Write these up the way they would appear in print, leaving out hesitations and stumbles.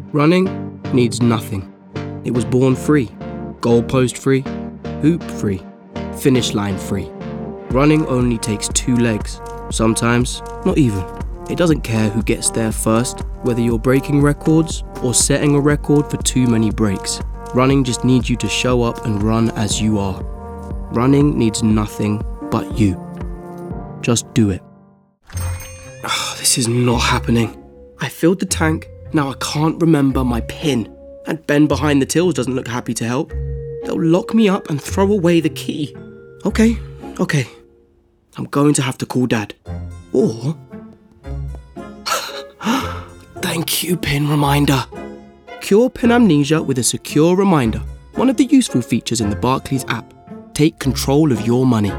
Running needs nothing. It was born free, goalpost free, hoop free, finish line free. Running only takes 2 legs, sometimes not even. It doesn't care who gets there first, whether you're breaking records or setting a record for too many breaks. Running just needs you to show up and run as you are. Running needs nothing but you. Just do it. This is not happening. I filled the tank, now I can't remember my PIN. And Ben behind the tills doesn't look happy to help. They'll lock me up and throw away the key. Okay. I'm going to have to call Dad. Or... Thank you, PIN reminder. Cure PIN amnesia with a secure reminder. One of the useful features in the Barclays app. Take control of your money.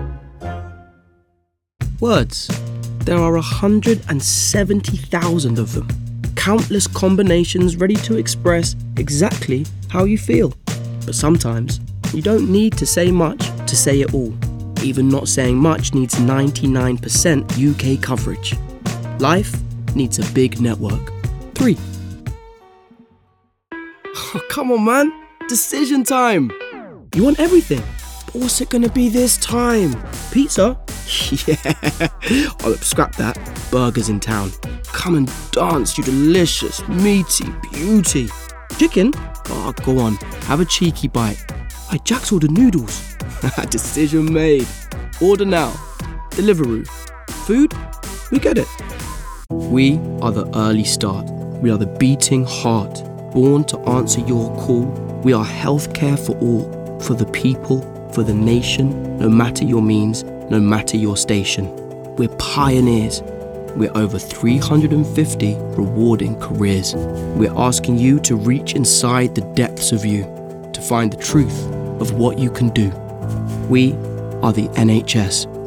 Words. There are 170,000 of them. Countless combinations ready to express exactly how you feel. But sometimes, you don't need to say much to say it all. Even not saying much needs 99% UK coverage. Life needs a big network. 3. Oh, come on, man. Decision time. You want everything. But what's it going to be this time? Pizza? Yeah. Scrap that. Burgers in town. Come and dance, you delicious, meaty beauty. Chicken? Oh, go on. Have a cheeky bite. I jacked all the noodles. Decision made. Order now. Deliveroo. Food? We get it. We are the early start. We are the beating heart, born to answer your call. We are healthcare for all, for the people, for the nation, no matter your means, no matter your station. We're pioneers. We're over 350 rewarding careers. We're asking you to reach inside the depths of you, to find the truth of what you can do. We are the NHS.